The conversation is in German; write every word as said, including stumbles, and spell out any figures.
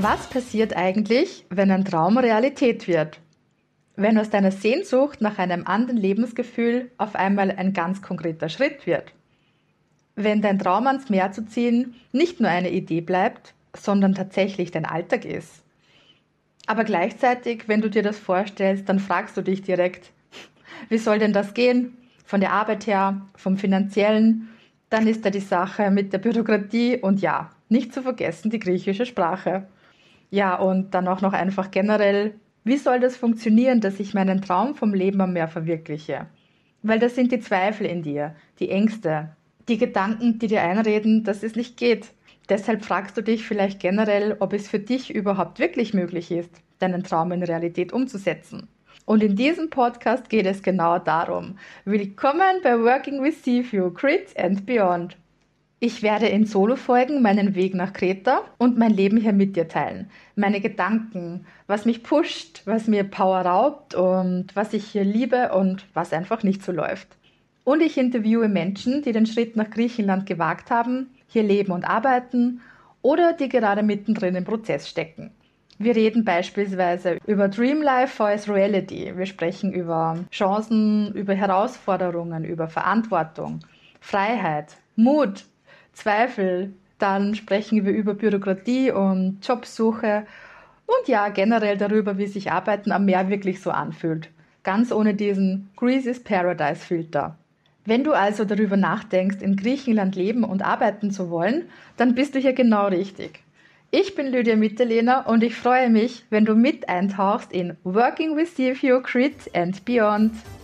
Was passiert eigentlich, wenn ein Traum Realität wird? Wenn aus deiner Sehnsucht nach einem anderen Lebensgefühl auf einmal ein ganz konkreter Schritt wird? Wenn dein Traum ans Meer zu ziehen nicht nur eine Idee bleibt, sondern tatsächlich dein Alltag ist? Aber gleichzeitig, wenn du dir das vorstellst, dann fragst du dich direkt, wie soll denn das gehen? Von der Arbeit her, vom Finanziellen? Dann ist da die Sache mit der Bürokratie und ja, nicht zu vergessen die griechische Sprache. Ja, und dann auch noch einfach generell, wie soll das funktionieren, dass ich meinen Traum vom Leben am Meer verwirkliche? Weil das sind die Zweifel in dir, die Ängste, die Gedanken, die dir einreden, dass es nicht geht. Deshalb fragst du dich vielleicht generell, ob es für dich überhaupt wirklich möglich ist, deinen Traum in Realität umzusetzen. Und in diesem Podcast geht es genau darum. Willkommen bei Working with Seaview, Crit and Beyond. Ich werde in Solo-Folgen meinen Weg nach Kreta und mein Leben hier mit dir teilen. Meine Gedanken, was mich pusht, was mir Power raubt und was ich hier liebe und was einfach nicht so läuft. Und ich interviewe Menschen, die den Schritt nach Griechenland gewagt haben, hier leben und arbeiten oder die gerade mittendrin im Prozess stecken. Wir reden beispielsweise über Dream Life vs Reality. Wir sprechen über Chancen, über Herausforderungen, über Verantwortung, Freiheit, Mut, Zweifel, dann sprechen wir über Bürokratie und Jobsuche und ja, generell darüber, wie sich Arbeiten am Meer wirklich so anfühlt. Ganz ohne diesen Greece is Paradise Filter. Wenn du also darüber nachdenkst, in Griechenland leben und arbeiten zu wollen, dann bist du hier genau richtig. Ich bin Lydia Mitterlehner und ich freue mich, wenn du mit eintauchst in Working with Seaview, Crit and Beyond.